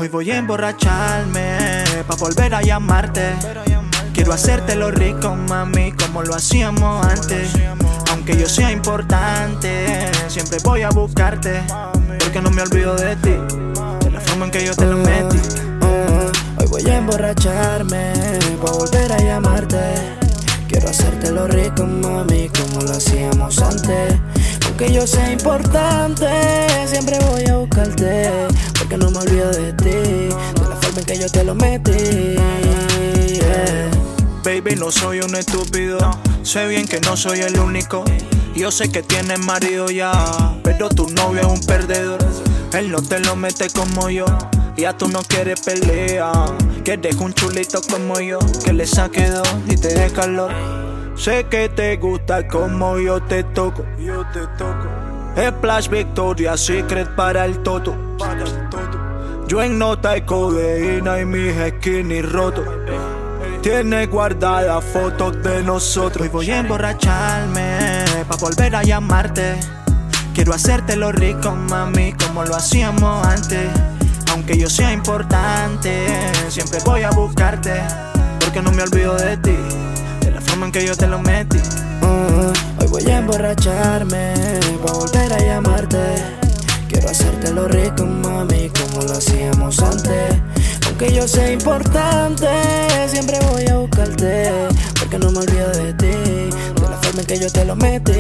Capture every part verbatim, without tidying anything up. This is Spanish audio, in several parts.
Hoy voy a emborracharme pa' volver a llamarte. Quiero hacértelo rico, mami, como lo hacíamos antes. Aunque yo sea importante, siempre voy a buscarte, porque no me olvido de ti, de la forma en que yo te lo metí. uh, uh, Hoy voy a emborracharme pa' volver a llamarte. Quiero hacértelo rico, mami, como lo hacíamos antes. Aunque yo sea importante, siempre voy a buscarte, porque no me olvido de ti, de la forma en que yo te lo metí. Yeah. Baby, no soy un estúpido, sé bien que no soy el único. Yo sé que tienes marido ya, pero tu novio es un perdedor. Él no te lo mete como yo, ya tú no quieres pelea. Quieres un chulito como yo, que le saque dos y te dé calor. Sé que te gusta como yo te toco, yo te toco. Splash Victoria Secret para el toto, para el toto. Yo en nota y codeína y mis skinny rotos. Tienes guardadas fotos de nosotros. Hoy voy a emborracharme pa' volver a llamarte. Quiero hacértelo rico, mami, como lo hacíamos antes. Aunque yo sea importante, siempre voy a buscarte, porque no me olvido de ti, de la forma en que yo te lo metí. uh, Hoy voy a emborracharme pa' volver a llamarte. Quiero hacértelo rico, mami, como lo hacíamos antes. Aunque yo sea importante, siempre voy a buscarte, porque no me olvido de ti, de la forma en que yo te lo metí.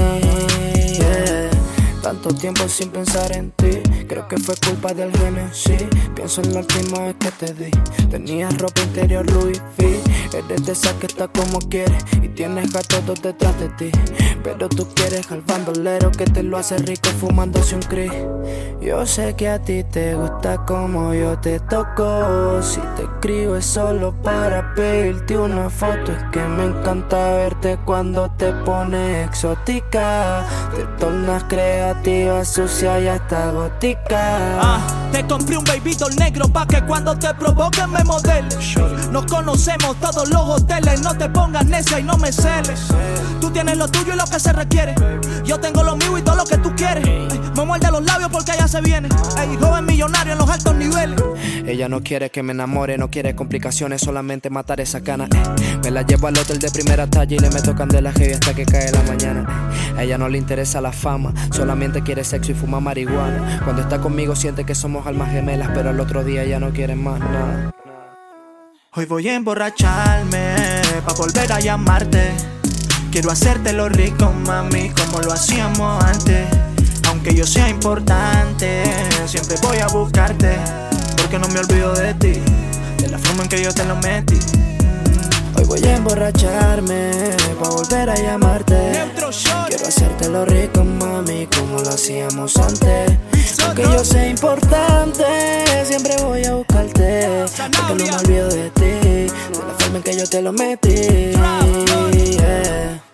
Yeah. Tanto tiempo sin pensar en ti, creo que fue culpa del Genesis. Pienso en la última vez que te di. Tenías ropa interior Louis V. Eres de esa que está como quieres y tienes gatos dos detrás de ti. Pero tú quieres al bandolero que te lo hace rico fumándose un cris. Yo sé que a ti te gusta como yo te toco. Si te escribo es solo para pedirte una foto. Es que me encanta verte cuando te pones exótica. Te tornas creativa, sucia y hasta gótica. Ah, te compré un baby doll negro pa' que cuando te provoquen me modeles. Nos conocemos todos los hoteles, no te pongas necia y no me celes. Tú tienes lo tuyo y lo que se requiere, yo tengo lo mío y todo lo que tú quieres. Ey, me muerde los labios porque ella se viene. Ey, joven millonario en los altos niveles. Ella no quiere que me enamore, no quiere complicaciones, solamente matar esa cana. eh. Me la llevo al hotel de primera talla y le meto candela heavy hasta que cae la mañana. eh. A ella no le interesa la fama, solamente quiere sexo y fuma marihuana. Cuando está conmigo siente que somos almas gemelas, pero al otro día ya no quiere más nada. Hoy voy a emborracharme pa' volver a llamarte. Quiero hacértelo rico, mami, como lo hacíamos antes. Aunque yo sea importante, siempre voy a buscarte, porque no me olvido de ti, de la forma en que yo te lo metí. Hoy voy a emborracharme pa' volver a llamarte. Quiero hacértelo rico, mami, como lo hacíamos antes. Aunque yo sea importante, siempre voy a buscarte, porque no me olvido de ti, de la forma en que yo te lo metí. Yeah.